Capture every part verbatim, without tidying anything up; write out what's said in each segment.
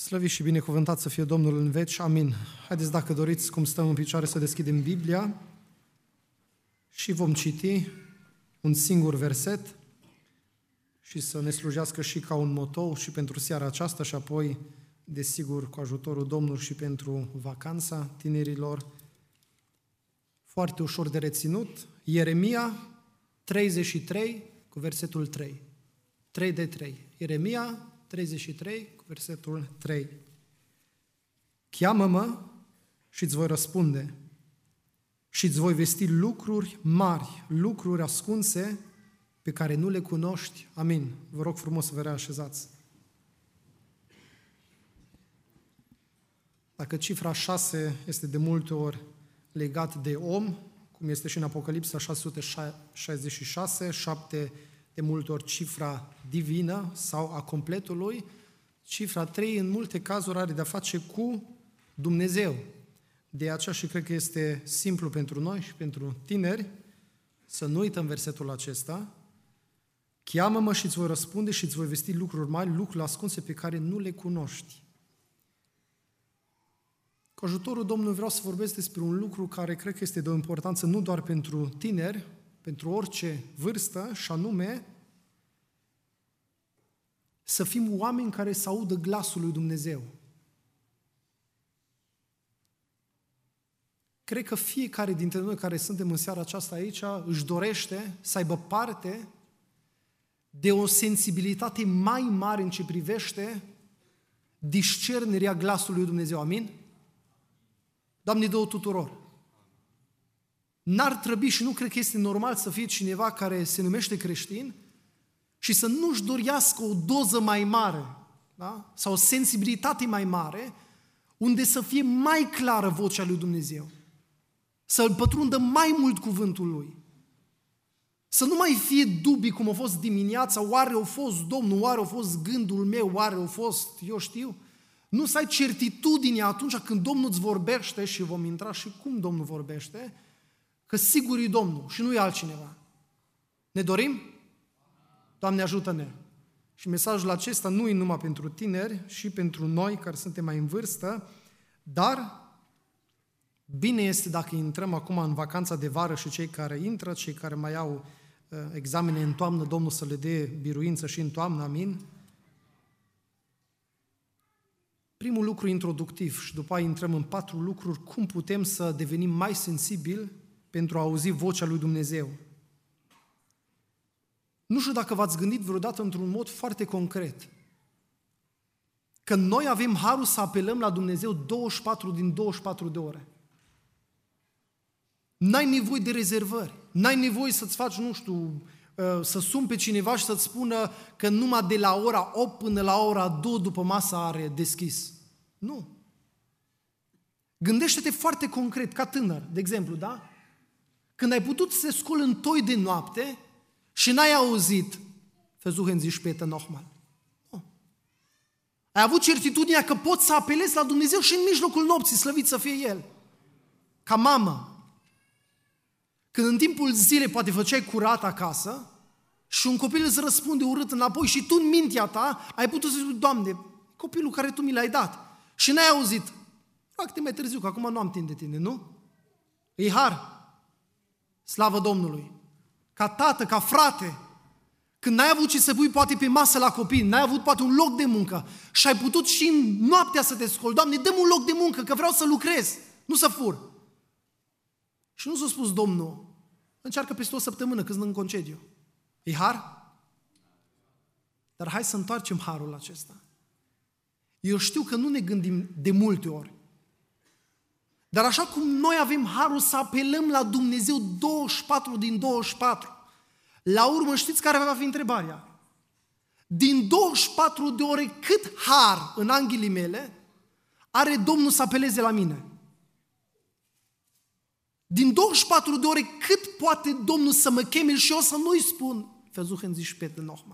Slăvit și binecuvântat să fie Domnul în veci. Amin. Haideți, dacă doriți, cum stăm în picioare, să deschidem Biblia și vom citi un singur verset și să ne slujească și ca un motou și pentru seara aceasta și apoi, desigur, cu ajutorul Domnului și pentru vacanța tinerilor. Foarte ușor de reținut. Ieremia treizeci și trei cu versetul trei. trei de trei. Ieremia treizeci și trei cu versetul trei. Cheamă-mă și îți voi răspunde și îți voi vesti lucruri mari, lucruri ascunse pe care nu le cunoști. Amin. Vă rog frumos să vă reașezați. Dacă cifra șase este de multe ori legat de om, cum este și în Apocalipsa șase sute șaizeci și șase, șapte de multe ori cifra divină sau a completului, cifra trei în multe cazuri are de-a face cu Dumnezeu. De aceea și cred că este simplu pentru noi și pentru tineri să nu uităm versetul acesta. Cheamă-mă și îți voi răspunde și îți voi vesti lucruri mari, lucruri ascunse pe care nu le cunoști. Cu ajutorul Domnului vreau să vorbesc despre un lucru care cred că este de o importanță nu doar pentru tineri, pentru orice vârstă, și anume să fim oameni care să audă glasul lui Dumnezeu. Cred că fiecare dintre noi care suntem în seara aceasta aici își dorește să aibă parte de o sensibilitate mai mare în ce privește discernerea glasului lui Dumnezeu. Amin? Doamne, dă-o tuturor. N-ar trebui și nu cred că este normal să fie cineva care se numește creștin și să nu-și dorească o doză mai mare, da? Sau o sensibilitate mai mare, unde să fie mai clară vocea lui Dumnezeu, să-L pătrundă mai mult cuvântul Lui, să nu mai fie dubii cum a fost dimineața, oare a fost Domnul, oare a fost gândul meu, oare a fost, eu știu, nu să ai certitudine atunci când Domnul îți vorbește, și vom intra și cum Domnul vorbește, că sigur e Domnul și nu e altcineva. Ne dorim? Doamne, ajută-ne! Și mesajul acesta nu e numai pentru tineri, și pentru noi care suntem mai în vârstă, dar bine este dacă intrăm acum în vacanța de vară și cei care intră, cei care mai au uh, examene în toamnă, Domnul să le dea biruință și în toamnă, amin? Primul lucru introductiv și după aia intrăm în patru lucruri, cum putem să devenim mai sensibili pentru a auzi vocea lui Dumnezeu. Nu știu dacă v-ați gândit vreodată într-un mod foarte concret că noi avem harul să apelăm la Dumnezeu douăzeci și patru din douăzeci și patru de ore. N-ai nevoie de rezervări, n-ai nevoie să-ți faci, nu știu, să suni pe cineva și să-ți spună că numai de la ora opt până la ora două după masă are deschis. Nu. Gândește-te foarte concret, ca tânăr, de exemplu, da? Când ai putut să te scoli în toi de noapte și n-ai auzit versuchen Sie später nochmal. Nu. Ai avut certitudinea că poți să apelezi la Dumnezeu și în mijlocul nopții, slăvit să fie El. Ca mamă. Când în timpul zilei poate făceai curat acasă și un copil îți răspunde urât înapoi și tu în mintea ta ai putut să zici, Doamne, copilul care Tu mi l-ai dat și n-ai auzit, fac-te mai târziu, că acum nu am timp de tine, nu? E har. Slavă Domnului! Ca tată, ca frate, când n-ai avut ce să pui poate pe masă la copii, n-ai avut poate un loc de muncă și ai putut și în noaptea să te scoli, Doamne, dă-mi un loc de muncă, că vreau să lucrez, nu să fur. Și nu s-a spus Domnul, încearcă peste o săptămână când sunt în concediu. E har? Dar hai să întoarcem harul acesta. Eu știu că nu ne gândim de multe ori. Dar așa cum noi avem harul să apelăm la Dumnezeu douăzeci și patru din douăzeci și patru, la urmă știți care va fi întrebarea? Din douăzeci și patru de ore cât har, în anghilii mele, are Domnul să apeleze la mine? Din douăzeci și patru de ore cât poate Domnul să mă cheme și eu să nu-i spun versuchen Sie später nochmal.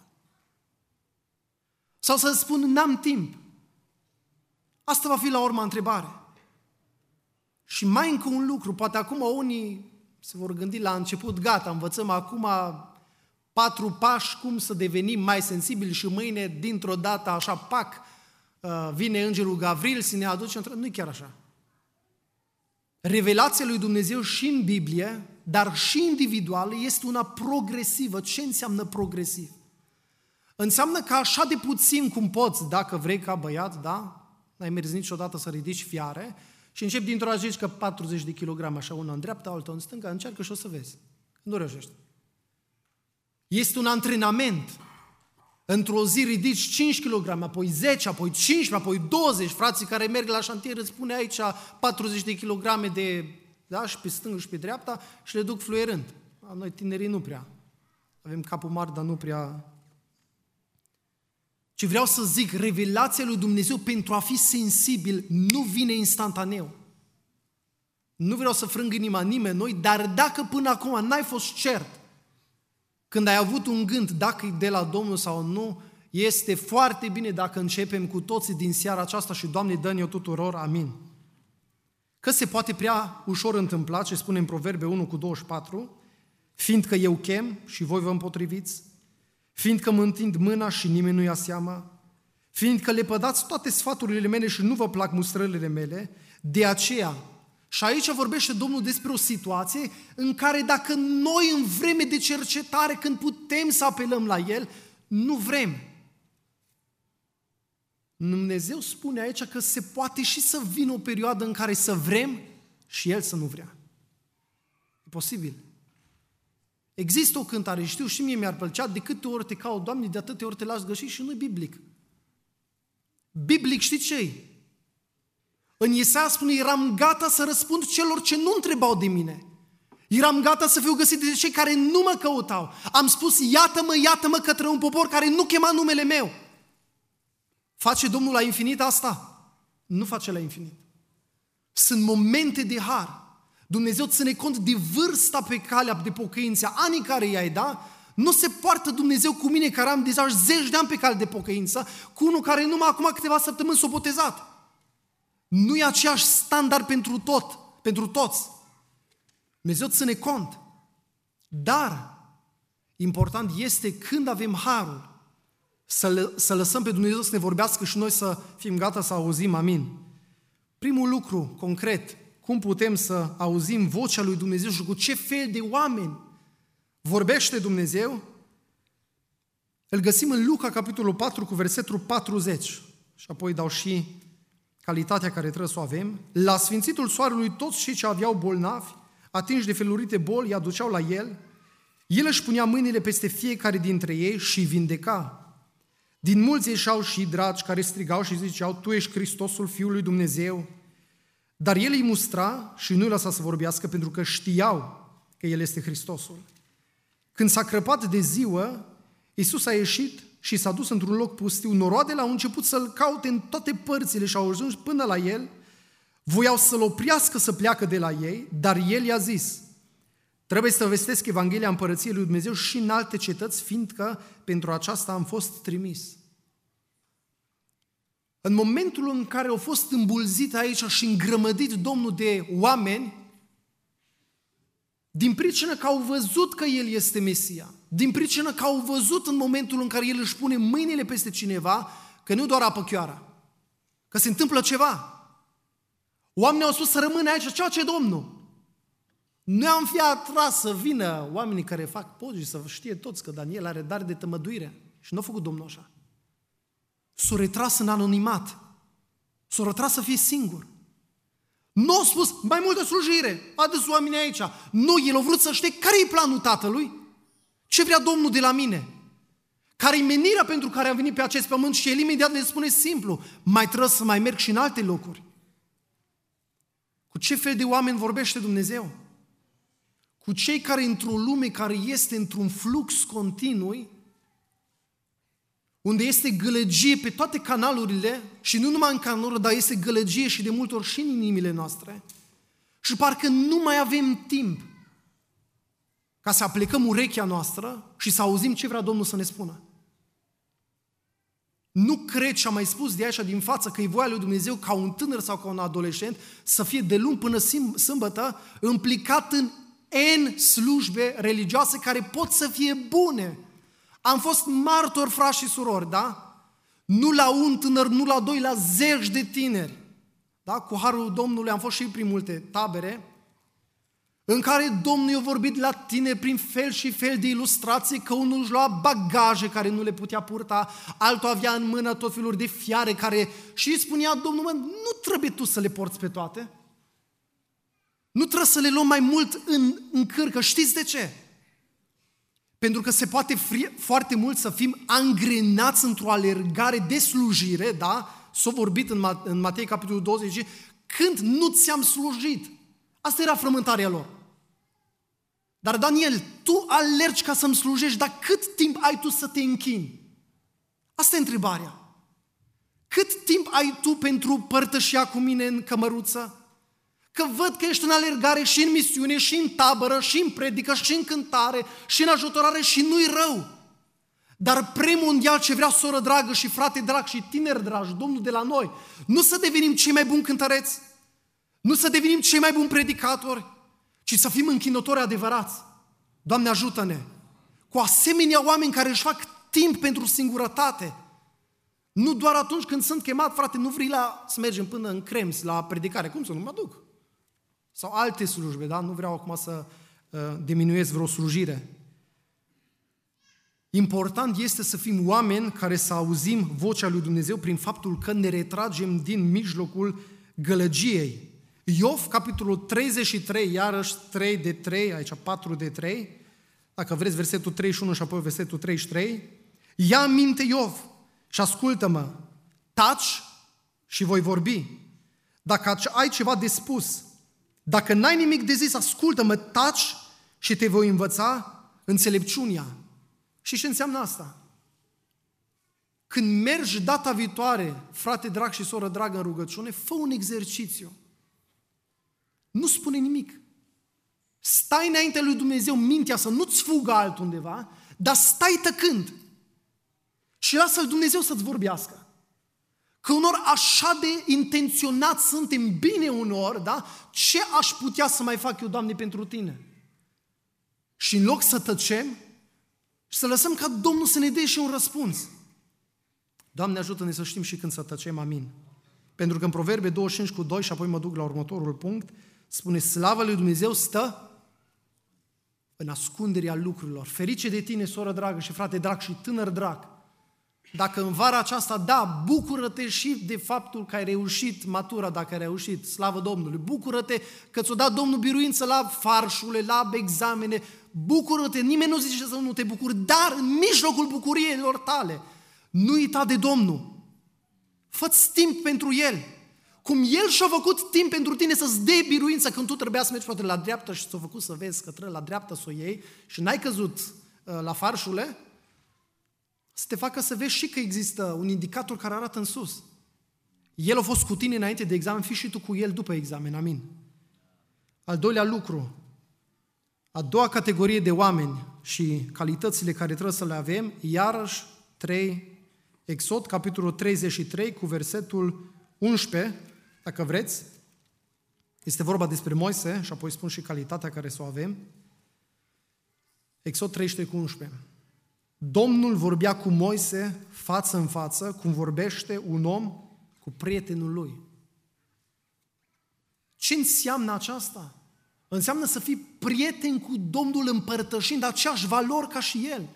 Sau să spun n-am timp. Asta va fi la urma întrebare. Și mai încă un lucru, poate acum unii se vor gândi la început, gata, învățăm acum patru pași cum să devenim mai sensibili și mâine, dintr-o dată, așa, pac, vine îngerul Gavril să ne aduce, nu-i chiar așa. Revelația lui Dumnezeu și în Biblie, dar și individual, este una progresivă. Ce înseamnă progresiv? Înseamnă că așa de puțin cum poți, dacă vrei ca băiat, da? N-ai mers niciodată să ridici fiare și începi dintr-o dată zici că patruzeci de kilograme, așa, una în dreapta, alta în stânga, încearcă și o să vezi. Nu reușești. Este un antrenament. Într-o zi ridici cinci kilograme, apoi zece, apoi cincisprezece, apoi douăzeci. Frații care merg la șantier îți spune aici patruzeci de kilograme de, da, și pe stângă și pe dreapta și le duc fluierând. Noi tinerii nu prea. Avem capul mare, dar nu prea. Ce vreau să zic, revelația lui Dumnezeu pentru a fi sensibil nu vine instantaneu. Nu vreau să frâng inima nimeni noi, dar dacă până acum n-ai fost cert, când ai avut un gând, dacă e de la Domnul sau nu, este foarte bine dacă începem cu toții din seara aceasta și Doamne dă-ne tuturor, amin. Că se poate prea ușor întâmpla, ce spune în Proverbe unu cu douăzeci și patru, fiindcă eu chem și voi vă împotriviți, fiindcă mă întind mâna și nimeni nu ia seama, fiindcă lepădați toate sfaturile mele și nu vă plac mustrările mele, de aceea. Și aici vorbește Domnul despre o situație în care dacă noi în vreme de cercetare, când putem să apelăm la El, nu vrem. Dumnezeu spune aici că se poate și să vină o perioadă în care să vrem și El să nu vrea. E posibil. Există o cântare, știu și mie mi-ar plăcea, de câte ori te caut, Doamne, de atâtea ori te lași găsi și nu-i biblic. Biblic știi ce-i? În Isaia spune, eram gata să răspund celor ce nu întrebau de mine. Eram gata să fiu găsit de cei care nu mă căutau. Am spus, iată-mă, iată-mă către un popor care nu chema numele meu. Face Domnul la infinit asta? Nu face la infinit. Sunt momente de har. Dumnezeu ține cont de vârsta pe calea de pocăință, anii care i-ai, da? Nu se poartă Dumnezeu cu mine, care am deja zeci de ani pe cale de pocăință, cu unul care numai acum câteva săptămâni s-a botezat. Nu e aceeași standard pentru tot, pentru toți. Dumnezeu ține cont. Dar important este când avem harul să, lă, să lăsăm pe Dumnezeu să ne vorbească și noi să fim gata să auzim, amin. Primul lucru concret, cum putem să auzim vocea lui Dumnezeu și cu ce fel de oameni vorbește Dumnezeu, îl găsim în Luca, capitolul patru, cu versetul patruzeci. Și apoi dau și calitatea care trebuie să o avem. La sfințitul soarelui toți cei ce aveau bolnavi, atinși de felurite boli, îi aduceau la el. El își punea mâinile peste fiecare dintre ei și îi vindeca. Din mulți ieșeau și dragi care strigau și ziceau, Tu ești Hristosul Fiul lui Dumnezeu. Dar el îi mustra și nu-i lăsa să vorbească pentru că știau că el este Hristosul. Când s-a crăpat de ziua, Iisus a ieșit și s-a dus într-un loc pustiu. Noroadele au început să-l caute în toate părțile și au ajuns până la el. Voiau să-l oprească să pleacă de la ei, dar el i-a zis, trebuie să vestesc Evanghelia Împărăției lui Dumnezeu și în alte cetăți, fiindcă pentru aceasta am fost trimis. În momentul în care au fost îmbulzit aici și îngrămădit Domnul de oameni, din pricină că au văzut că El este Mesia, din pricină că au văzut în momentul în care El își pune mâinile peste cineva, că nu doar apă chioara, că se întâmplă ceva. Oamenii au spus să rămână aici, ce face Domnul? Noi am fi atras să vină oamenii care fac pozi și să știe toți că Daniel are dar de tămăduire. Și nu a făcut Domnul așa. S-a retras în anonimat. S-a retras să fie singur. Nu a spus, mai multă slujire, adu-ți oamenii aici. Nu, el a vrut să știe care e planul Tatălui, ce vrea Domnul de la mine, care e menirea pentru care am venit pe acest pământ și el imediat le spune simplu, mai trebuie să mai merg și în alte locuri. Cu ce fel de oameni vorbește Dumnezeu? Cu cei care într-o lume care este într-un flux continuu, unde este gălăgie pe toate canalurile, și nu numai în canaluri, dar este gălăgie și de multe ori și în inimile noastre, și parcă nu mai avem timp ca să aplicăm urechea noastră și să auzim ce vrea Domnul să ne spună. Nu cred, și am mai spus de așa din față, că e voia lui Dumnezeu ca un tânăr sau ca un adolescent să fie de luni până sâmbătă implicat în N slujbe religioase care pot să fie bune. Am fost martori, frați și surori, da? Nu la un tânăr, nu la doi, la zeci de tineri. Da? Cu harul Domnului am fost și prin multe tabere în care Domnul i-a vorbit la tineri prin fel și fel de ilustrații, că unul își lua bagaje care nu le putea purta, altul avea în mână tot felul de fiare care... Și îi spunea Domnul, mă, nu trebuie tu să le porți pe toate. Nu trebuie să le luăm mai mult în, în cârcă. Știți de ce? Pentru că se poate fri, foarte mult să fim angrenați într-o alergare de slujire, da? S-a vorbit în, în Matei, capitolul douăzeci, când nu ți-am slujit. Asta era frământarea lor. Dar Daniel, tu alergi ca să-mi slujești, dar cât timp ai tu să te închini? Asta e întrebarea. Cât timp ai tu pentru părtășia cu mine în cămăruță? Că văd că ești în alergare și în misiune, și în tabără, și în predică, și în cântare, și în ajutorare și nu-i rău. Dar premondial ce vrea soră dragă și frate drag și tineri dragi, Domnul de la noi, nu să devenim cei mai buni cântăreți, nu să devenim cei mai buni predicatori, ci să fim închinători adevărați. Doamne, ajută-ne! Cu asemenea oameni care își fac timp pentru singurătate. Nu doar atunci când sunt chemat, frate, nu vrei la, să mergem până în Krems, la predicare. Cum să nu mă duc? Sau alte slujbe, da? Nu vreau acum să uh, diminuez vreo slujire. Important este să fim oameni care să auzim vocea lui Dumnezeu prin faptul că ne retragem din mijlocul gălăgiei. Iov, capitolul treizeci și trei, iarăși trei de trei, aici patru de trei, dacă vreți versetul treizeci și unu și apoi versetul treizeci și trei, ia aminte Iov și ascultă-mă, taci și voi vorbi. Dacă ai ceva de spus, dacă n-ai nimic de zis, ascultă-mă, taci și te voi învăța înțelepciunea. Și ce înseamnă asta? Când mergi data viitoare, frate drag și soră dragă în rugăciune, fă un exercițiu. Nu spune nimic. Stai înaintea lui Dumnezeu, mintea să nu-ți fugă altundeva, dar stai tăcând. Și lasă-L Dumnezeu să-ți vorbească. Că unor așa de intenționat suntem, bine unor, da? Ce aș putea să mai fac eu, Doamne, pentru Tine? Și în loc să tăcem și să lăsăm ca Domnul să ne dea și un răspuns. Doamne, ajută-ne să știm și când să tăcem, amin. Pentru că în Proverbe douăzeci și cinci cu doi, și apoi mă duc la următorul punct, spune, slava lui Dumnezeu stă în ascunderea lucrurilor. Ferice de tine, soră dragă și frate drag și tânăr drag. Dacă în vara aceasta, da, bucură-te și de faptul că ai reușit matura, dacă ai reușit, slavă Domnului. Bucură-te că ți-o dat Domnul biruință la farșule, la examene. Bucură-te, nimeni nu zice să nu te bucuri, dar în mijlocul bucuriilor tale, nu uita de Domnul. Fă-ți timp pentru El. Cum El și-a făcut timp pentru tine să-ți dea biruință când tu trebuia să mergi poate la dreapta și ți-a făcut să vezi că trebuie la dreapta să o iei și n-ai căzut uh, la farșule, să te facă să vezi și că există un indicator care arată în sus. El a fost cu tine înainte de examen, fii și tu cu El după examen, amin. Al doilea lucru, a doua categorie de oameni și calitățile care trebuie să le avem, iarăși trei, Exod, capitolul treizeci și trei, cu versetul unsprezece, dacă vreți, este vorba despre Moise și apoi spun și calitatea care să o avem. Exod treizeci și trei cu unsprezece. Domnul vorbea cu Moise față în față, cum vorbește un om cu prietenul lui. Ce înseamnă aceasta? Înseamnă să fii prieten cu Domnul împărtășind aceeași valori ca și El.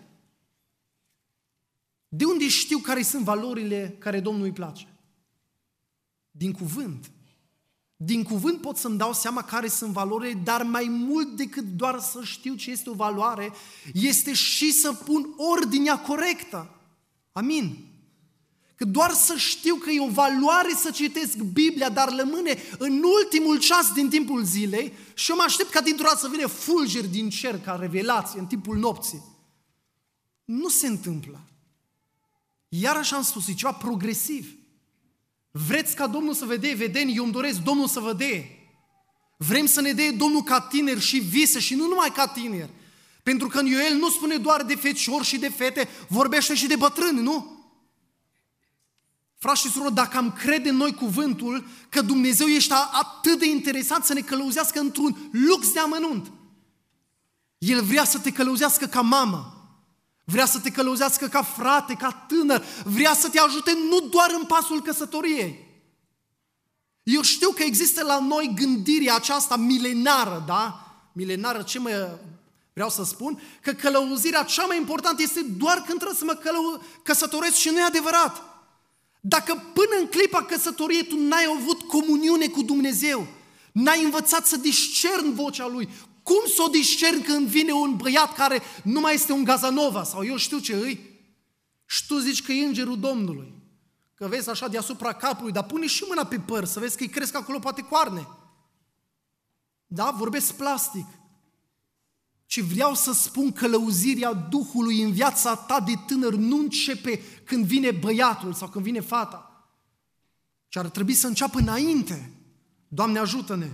De unde știu care sunt valorile care Domnului îi place? Din cuvânt. Din cuvânt pot să-mi dau seama care sunt valorile, dar mai mult decât doar să știu ce este o valoare, este și să pun ordinea corectă. Amin. Că doar să știu că e o valoare să citesc Biblia, dar rămâne în ultimul ceas din timpul zilei și eu mă aștept ca dintr-o dată să vină fulgeri din cer ca revelație în timpul nopții. Nu se întâmplă. Iarăși am spus, e ceva progresiv. Vreți ca Domnul să vă dea vedeni? Eu îmi doresc Domnul să vă dea. Vrem să ne dea Domnul ca tineri și vise și nu numai ca tineri. Pentru că în Ioel nu spune doar de feciori și de fete, vorbește și de bătrâni, nu? Frați și surori, dacă am crede în noi cuvântul că Dumnezeu este atât de interesat să ne călăuzească într-un lux de amănunt. El vrea să te călăuzească ca mamă. Vrea să te călăuzească ca frate, ca tânăr. Vrea să te ajute nu doar în pasul căsătoriei. Eu știu că există la noi gândirea aceasta milenară, da? Milenară, ce mă vreau să spun? Că călăuzirea cea mai importantă este doar când trebuie să mă călău- căsătoresc și nu e adevărat. Dacă până în clipa căsătoriei tu n-ai avut comuniune cu Dumnezeu, n-ai învățat să discerni vocea Lui, cum să o discerni când vine un băiat care nu mai este un Gazanova sau eu știu ce îi? Și tu zici că e îngerul Domnului, că vezi așa deasupra capului, dar pune și mâna pe păr să vezi că îi cresc acolo poate coarne. Da? Vorbesc plastic. Și vreau să spun că călăuzirea Duhului în viața ta de tânăr nu începe când vine băiatul sau când vine fata, ci ar trebui să înceapă înainte. Doamne, ajută-ne!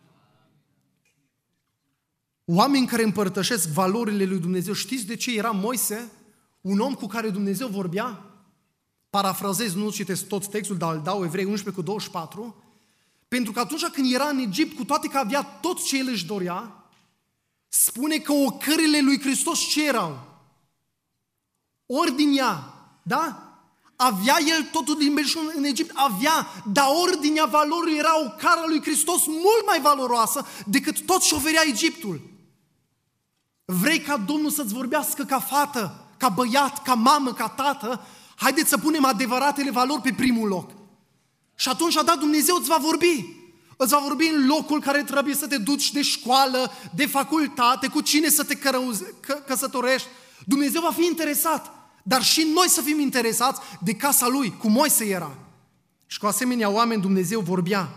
Oameni care împărtășesc valorile lui Dumnezeu, știți de ce era Moise un om cu care Dumnezeu vorbea? Parafrazez, nu citesc tot textul, dar îl dau, Evrei unsprezece cu douăzeci și patru, pentru că atunci când era în Egipt, cu toate că avea tot ce el își dorea, spune că ocările lui Hristos ce erau? Ordinea, da? Avea el totul din belșug în Egipt, avea, dar ordinea valorii era ocara lui Hristos mult mai valoroasă decât tot ce oferea Egiptul. Vrei ca Domnul să-ți vorbească ca fată, ca băiat, ca mamă, ca tată? Haideți să punem adevăratele valori pe primul loc. Și atunci, da, Dumnezeu îți va vorbi. Îți va vorbi în locul care trebuie să te duci de școală, de facultate, cu cine să te cărăuzi, că, căsătorești. Dumnezeu va fi interesat, dar și noi să fim interesați de casa Lui, cum Moise era. Și cu asemenea oameni Dumnezeu vorbea.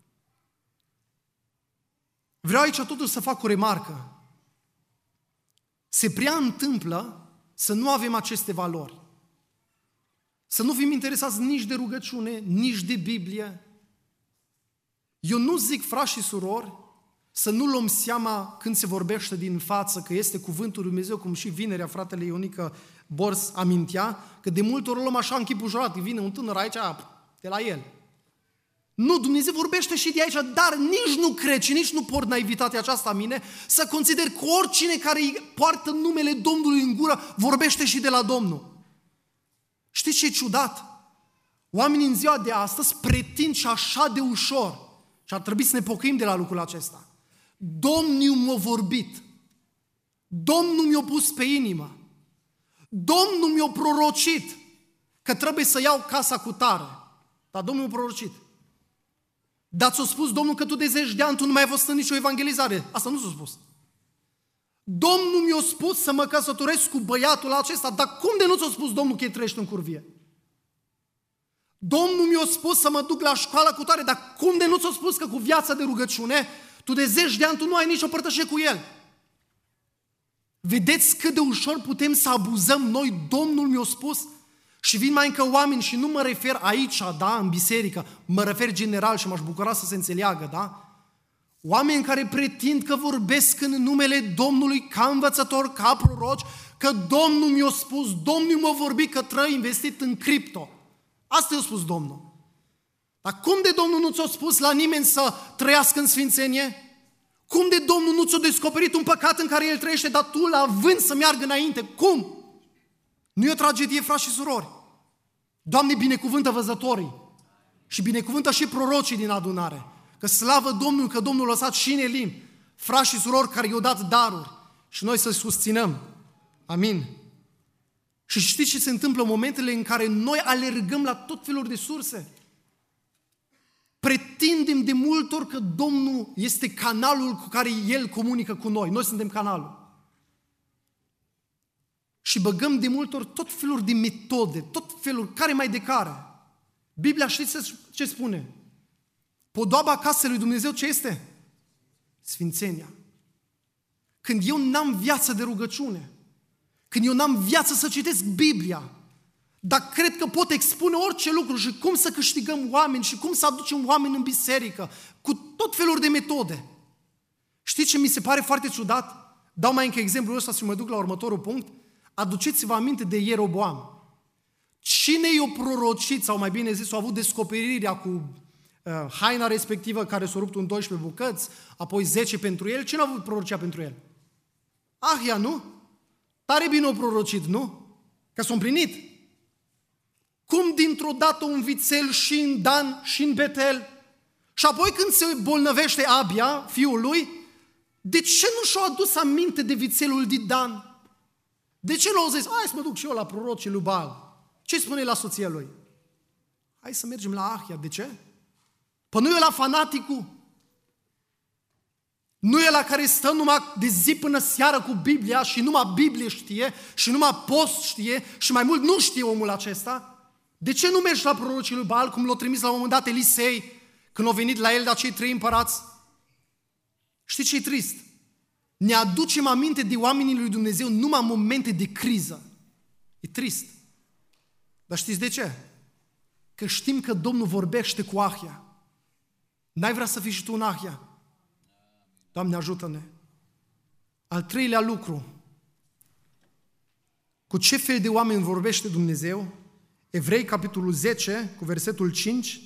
Vreau aici totuși să fac o remarcă. Se prea întâmplă să nu avem aceste valori. Să nu fim interesați nici de rugăciune, nici de Biblie. Eu nu zic, frați și surori, să nu luăm seama când se vorbește din față că este cuvântul lui Dumnezeu, cum și vinerea fratele Ionică Bors amintea, că de multe ori luăm așa în chipul jurat, vine un tânăr aici de la el. Nu, Dumnezeu vorbește și de aici, dar nici nu cred și nici nu port naivitatea aceasta în mine să consider că oricine care îi poartă numele Domnului în gură vorbește și de la Domnul. Știți ce e ciudat? Oamenii în ziua de astăzi pretind și așa de ușor, și ar trebui să ne pocăim de la lucrul acesta. Domnul mi-a vorbit, Domnul mi-a pus pe inimă, Domnul mi-a prorocit că trebuie să iau casa cu tare. Dar Domnul mi-a prorocit. Dar ți-a spus Domnul că tu de zeci de ani tu nu mai ai văzut nicio evangelizare. Asta nu ți-a spus. Domnul mi-a spus să mă căsătoresc cu băiatul acesta, dar cum de nu ți-a spus Domnul că trăiești în curvie? Domnul mi-a spus să mă duc la școală cu tare, dar cum de nu ți-a spus că cu viața de rugăciune, tu de zeci de ani tu nu ai nicio părtășie cu El? Vedeți cât de ușor putem să abuzăm noi, Domnul mi-a spus? Și vin mai încă oameni și nu mă refer aici, da, în biserică, mă refer general și m-aș bucura să se înțeleagă, da? Oameni care pretind că vorbesc în numele Domnului ca învățător, ca proroci, că Domnul mi-a spus, Domnul mi-a vorbit că trebuie investit în cripto. Asta i-a spus Domnul. Dar cum de Domnul nu ți-a spus la nimeni să trăiască în sfințenie? Cum de Domnul nu ți-a descoperit un păcat în care El trăiește, dar tu la vânt să meargă înainte? Cum? Nu e o tragedie, frați și surori. Doamne, binecuvântă văzătorii și binecuvântă și prorocii din adunare. Că slavă Domnul, că Domnul a lăsat și în Elim frați și surori care i-au dat daruri și noi să susținem. Amin. Și știți ce se întâmplă în momentele în care noi alergăm la tot felul de surse? Pretindem de multe ori că Domnul este canalul cu care El comunică cu noi. Noi suntem canalul. Și băgăm de multe ori tot felul de metode, tot felul, care mai de care. Biblia știți ce spune? Podoaba casei lui Dumnezeu ce este? Sfințenia. Când eu n-am viață de rugăciune, când eu n-am viață să citesc Biblia, dar cred că pot expune orice lucru și cum să câștigăm oameni și cum să aducem oameni în biserică, cu tot felul de metode. Știți ce mi se pare foarte ciudat? Dau mai încă exemplul ăsta și mă duc la următorul punct. Aduceți-vă aminte de Ieroboam. Cine i-a prorocit, sau mai bine zis, a avut descoperirea cu uh, haina respectivă care s-a rupt în doisprezece bucăți, apoi zece pentru el? Cine a avut prorocia pentru el? Ahia, nu? Tare bine o prorocit, nu? Că s-a împlinit. Cum dintr-o dată un vițel și în Dan și în Betel? Și apoi când se bolnăvește Abia, fiul lui, de ce nu și-a adus aminte de vițelul din Dan? De ce nu a zis, hai să mă duc și eu la prorocii lui Baal? Ce spune la soția lui? Hai să mergem la Ahia. De ce? Păi nu e la fanaticul. Nu e la care stă numai de zi până seară cu Biblia și numai Biblie știe și numai post știe și mai mult nu știe omul acesta. De ce nu mergi la prorocii lui Baal, cum l-a trimis la un moment dat Elisei, când au venit la el de acei trei împărați? Știi ce e trist? Ne aducem aminte de oamenii lui Dumnezeu numai în momente de criză. E trist. Dar știți de ce? Că știm că Domnul vorbește cu Ahia. N-ai vrea să fii și tu în Ahia? Doamne, ajută-ne! Al treilea lucru. Cu ce fel de oameni vorbește Dumnezeu? Evrei, capitolul zece, cu versetul cinci.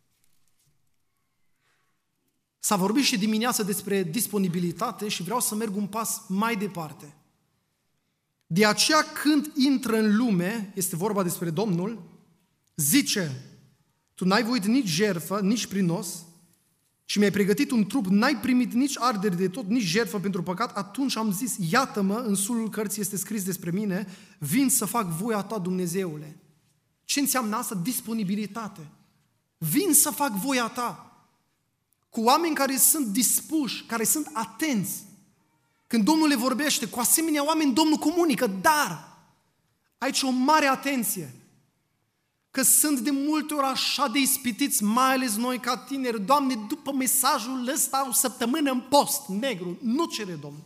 S-a vorbit și dimineața despre disponibilitate și vreau să merg un pas mai departe. De aceea când intră în lume, este vorba despre Domnul, zice, tu n-ai voit nici jertfă, nici prinos, și mi-ai pregătit un trup, n-ai primit nici arderi de tot, nici jertfă pentru păcat, atunci am zis, iată-mă, în sulul cărții este scris despre mine, vin să fac voia ta, Dumnezeule. Ce înseamnă asta? Disponibilitate. Vin să fac voia ta. Cu oameni care sunt dispuși, care sunt atenți. Când Domnul le vorbește, cu asemenea oameni Domnul comunică, dar aici o mare atenție. Că sunt de multe ori așa de ispitiți, mai ales noi ca tineri. Doamne, după mesajul ăsta o săptămână în post, negru, nu cere Domnul.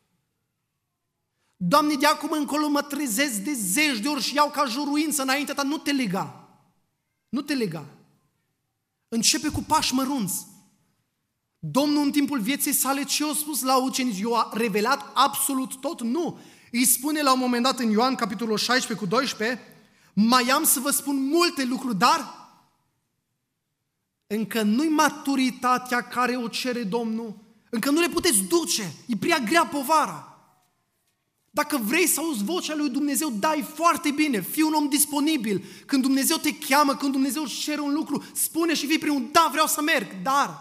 Doamne, de acum încolo mă trezesc de zeci de ori și iau ca juruință înainte ta, nu te lega. Nu te lega. Începe cu pași mărunți. Domnul în timpul vieții sale ce a spus la ucenici? I-a revelat absolut tot? Nu. Îi spune la un moment dat în Ioan, capitolul șaisprezece cu doisprezece, mai am să vă spun multe lucruri, dar încă nu-i maturitatea care o cere Domnul. Încă nu le puteți duce. E prea grea povara. Dacă vrei să auzi vocea lui Dumnezeu, dai foarte bine. Fii un om disponibil. Când Dumnezeu te cheamă, când Dumnezeu își cere un lucru, spune și fii primul, da, vreau să merg, dar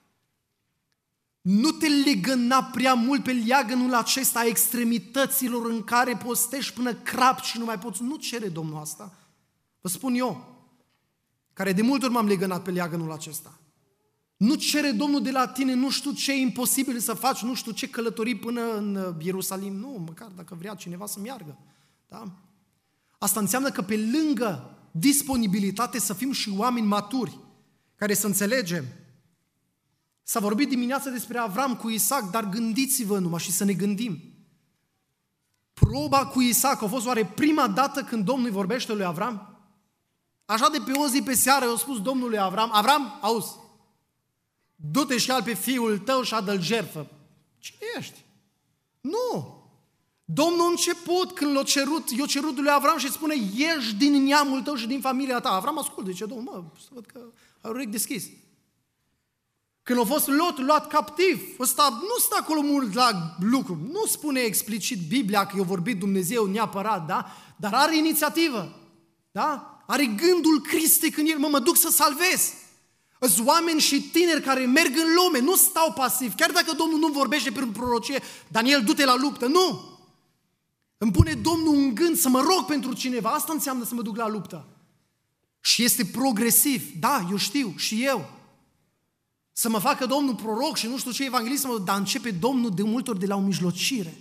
nu te legăna prea mult pe leagănul acesta a extremităților în care postești până crap și nu mai poți. Nu cere Domnul asta. Vă spun eu, care de multe ori m-am legănat pe leagănul acesta. Nu cere Domnul de la tine, nu știu ce e imposibil să faci, nu știu ce călătorii până în Ierusalim. Nu, măcar dacă vrea cineva să meargă. Da? Asta înseamnă că pe lângă disponibilitate să fim și oameni maturi, care să înțelegem. S-a vorbit dimineața despre Avram cu Isaac, dar gândiți-vă numai și să ne gândim. Proba cu Isaac a fost oare prima dată când Domnul îi vorbește lui Avram? Așa de pe o zi pe seară i-a spus Domnul lui Avram, Avram, auzi, du-te și al pe fiul tău și adă-l jertfă. Cine ești? Nu! Domnul a început când l-a cerut, i-a cerut lui Avram și spune, ieși din neamul tău și din familia ta. Avram ascultă, zice, Domnul, mă, să văd că ai urechi deschis. Când a fost Lot luat captiv, ăsta nu stă acolo mult la lucru. Nu spune explicit Biblia că i-a vorbit Dumnezeu neapărat, da? Dar are inițiativă, da? Are gândul Cristei când el, mă, mă duc să salvez. Sunt oameni și tineri care merg în lume, nu stau pasiv. Chiar dacă Domnul nu vorbește prin prorocie, Daniel, du-te la luptă, nu! Îmi pune Domnul un gând să mă rog pentru cineva, asta înseamnă să mă duc la luptă. Și este progresiv, da, eu știu, și eu. Să mă facă Domnul proroc și nu știu ce evanghelist, dar începe Domnul de multe ori de la o mijlocire.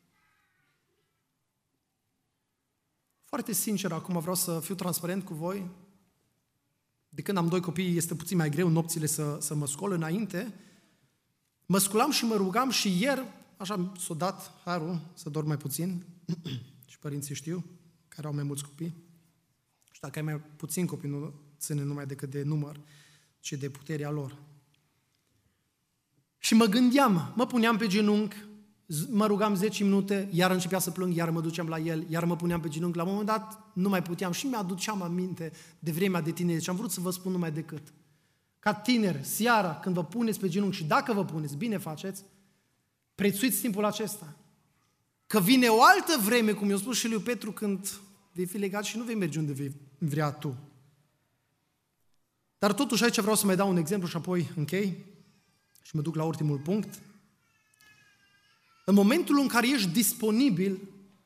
Foarte sincer, acum vreau să fiu transparent cu voi. De când am doi copii este puțin mai greu nopțile să, să mă scol înainte. Mă sculam și mă rugam și ieri, așa s-a dat harul să dorm mai puțin. Și părinții știu, care au mai mulți copii. Și dacă ai mai puțin copii, nu ține numai decât de număr, ci de puterea lor. Și mă gândeam, mă puneam pe genunchi, mă rugam zece minute, iar începea să plâng, iar mă duceam la el, iar mă puneam pe genunchi. La un moment dat nu mai puteam și mi-aduceam aminte de vremea de tineri. Și am vrut să vă spun numai decât. Ca tineri, seara, când vă puneți pe genunchi și dacă vă puneți, bine faceți, prețuiți timpul acesta. că vine o altă vreme, cum i-a spus și lui Petru, când vei fi legat și nu vei merge unde vei vrea tu. Dar totuși aici vreau să mai dau un exemplu și apoi închei și mă duc la ultimul punct. În momentul în care ești disponibil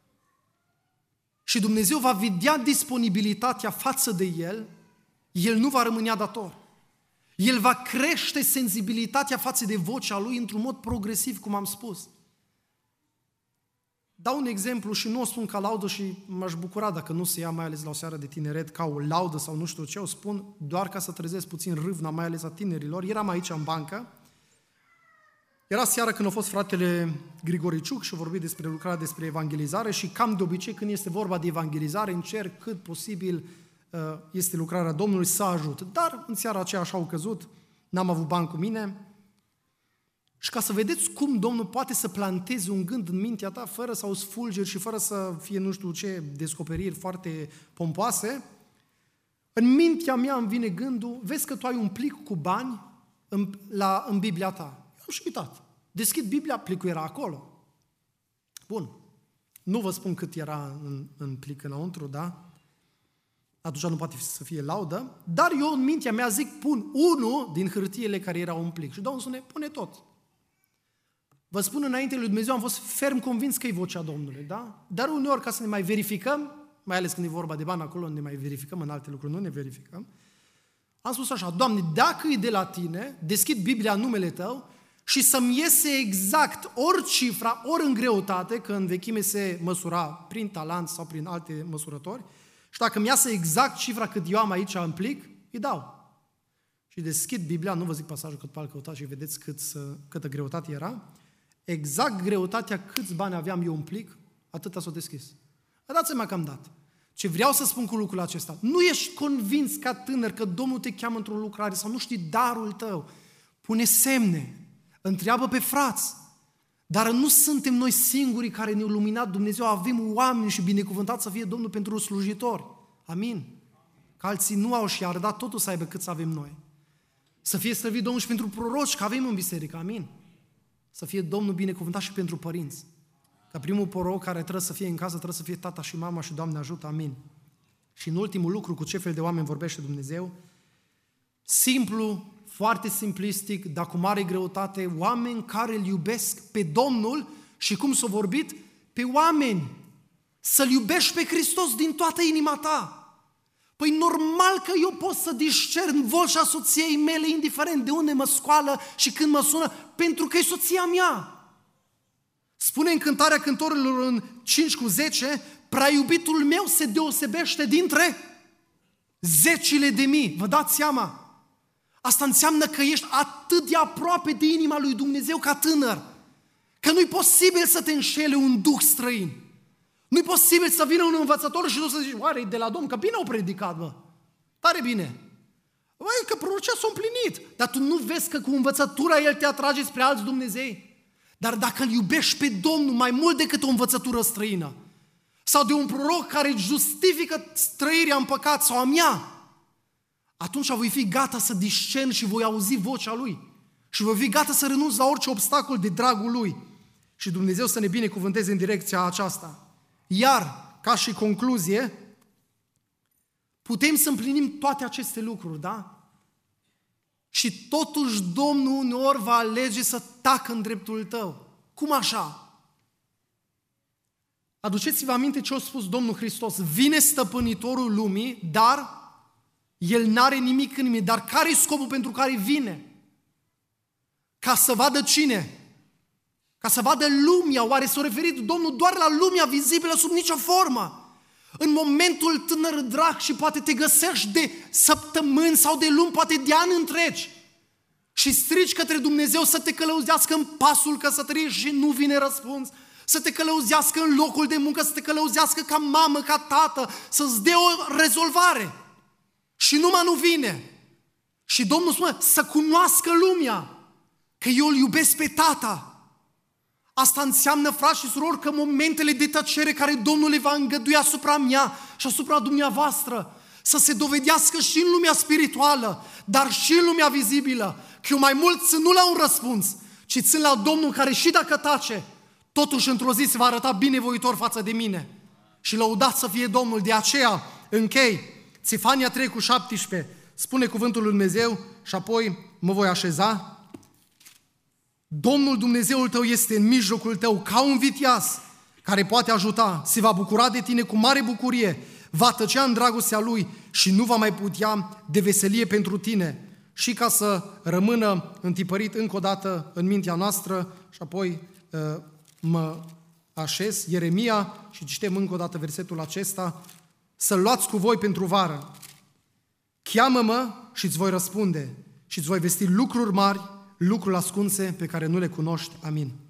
și Dumnezeu va vedea disponibilitatea față de El, El nu va rămâne dator. El va crește sensibilitatea față de vocea Lui într-un mod progresiv, cum am spus. Dau un exemplu și nu o spun ca laudă și m-aș bucura dacă nu se ia, mai ales la o seară de tineret, ca o laudă sau nu știu ce, o spun doar ca să trezesc puțin râvna, mai ales a tinerilor. Eram aici în bancă, era seara când a fost fratele Grigoriciuc și a vorbit despre lucrarea despre evangelizare și cam de obicei când este vorba de evangelizare încerc cât posibil este lucrarea Domnului să ajut. Dar în seara aceea așa au căzut, n-am avut bani cu mine. Și ca să vedeți cum Domnul poate să planteze un gând în mintea ta fără să auzi fulgeri și fără să fie nu știu ce descoperiri foarte pompoase, în mintea mea îmi vine gândul, vezi că tu ai un plic cu bani în, la, în Biblia ta. Eu am și uitat. Deschid Biblia, plicul era acolo. Bun. Nu vă spun cât era în, în plic înăuntru, da? Atunci nu poate să fie laudă, dar eu în mintea mea zic, pun unul din hârtiele care erau în plic. Și Domnul spune, pune tot. Vă spun înainte lui Dumnezeu, am fost ferm convins că e vocea Domnului, da? Dar uneori, ca să ne mai verificăm, mai ales când e vorba de bani, acolo ne mai verificăm, în alte lucruri nu ne verificăm, am spus așa, Doamne, dacă e de la Tine, deschid Biblia în numele Tău și să-mi iese exact ori cifra, ori în greutate, că în vechime se măsura prin talent sau prin alte măsurători, și dacă mi iasă exact cifra cât eu am aici în plic, îi dau. Și deschid Biblia, nu vă zic pasajul cât pal căutați și vedeți cât, câtă greutate era, exact greutatea câți bani aveam eu în plic, atâta s-o deschis. Dați seama că am dat. Ce vreau să spun cu lucrul acesta, nu ești convins ca tânăr că Domnul te cheamă într-o lucrare sau nu știi darul tău, pune semne, întreabă pe frați, dar nu suntem noi singurii care ne-au luminat Dumnezeu, avem oameni și binecuvântat să fie Domnul pentru slujitori. Amin. Că alții nu au și ar da totul să aibă cât să avem noi. Să fie slăvit Domnul și pentru proroci, că avem în biserică. Amin. Să fie Domnul binecuvântat și pentru părinți. Că primul proroc care trebuie să fie în casă trebuie să fie tata și mama și Doamne ajută. Amin. Și în ultimul lucru, cu ce fel de oameni vorbește Dumnezeu? Simplu, foarte simplistic, dar cu mare greutate, oameni care îl iubesc pe Domnul și cum s-a vorbit? Pe oameni. Să-L iubești pe Hristos din toată inima ta. Păi normal că eu pot să discern vocea soției mele, indiferent de unde mă scoală și când mă sună, pentru că e soția mea. Spune în Cântarea Cântărilor în cinci cu zece, prea iubitul meu se deosebește dintre zecile de mii. Vă dați seama? Asta înseamnă că ești atât de aproape de inima lui Dumnezeu ca tânăr, că nu-i posibil să te înșele un duh străin. Nu-i posibil să vină un învățător și tu să zici, oare e de la Domn? Că bine au predicat, bă. Tare bine. Băi, că prorocia s-a împlinit. Dar tu nu vezi că cu învățătura El te atrage spre alți Dumnezei? Dar dacă îl iubești pe Domnul mai mult decât o învățătură străină, sau de un proroc care justifică trăirea în păcat sau a mea, atunci voi fi gata să discern și voi auzi vocea Lui. Și voi fi gata să renunț la orice obstacol de dragul Lui. Și Dumnezeu să ne binecuvânteze în direcția aceasta. Iar, ca și concluzie, putem să împlinim toate aceste lucruri, da? Și totuși Domnul uneori va alege să tacă în dreptul tău. Cum așa? Aduceți-vă aminte ce a spus Domnul Hristos. Vine stăpânitorul lumii, dar El n-are nimic în mine. Dar care e scopul pentru care vine? Ca să vadă cine? Ca să vadă lumea. Oare s-a referit Domnul doar la lumea vizibilă sub nicio formă? În momentul tânăr drag și poate te găsești de săptămâni sau de luni, poate de ani întregi și strici către Dumnezeu să te călăuzească în pasul căsătoriei și nu vine răspuns, să te călăuzească în locul de muncă, să te călăuzească ca mamă, ca tată, să-ți dea o rezolvare și numai nu vine. Și Domnul spune să cunoască lumea că eu îl iubesc pe Tata. Asta înseamnă, frați și surori, că momentele de tăcere care Domnul le va îngădui asupra mea și asupra dumneavoastră să se dovedească și în lumea spirituală, dar și în lumea vizibilă, că eu mai mult țin nu la un răspuns, ci țin la Domnul care și dacă tace, totuși într-o zi se va arăta binevoitor față de mine. Și lăudat să fie Domnul. De aceea închei. Țefania trei cu șaptesprezece spune cuvântul lui Dumnezeu și apoi mă voi așeza. Domnul Dumnezeul tău este în mijlocul tău ca un viteaz care poate ajuta, se va bucura de tine cu mare bucurie, va tăcea în dragostea Lui și nu va mai putea de veselie pentru tine. Și ca să rămână întipărit încă o dată în mintea noastră și apoi mă așez, Ieremia, și citem încă o dată versetul acesta, să-l luați cu voi pentru vară. Cheamă-mă și îți voi răspunde și îți voi vesti lucruri mari, lucruri ascunse pe care nu le cunoști. Amin.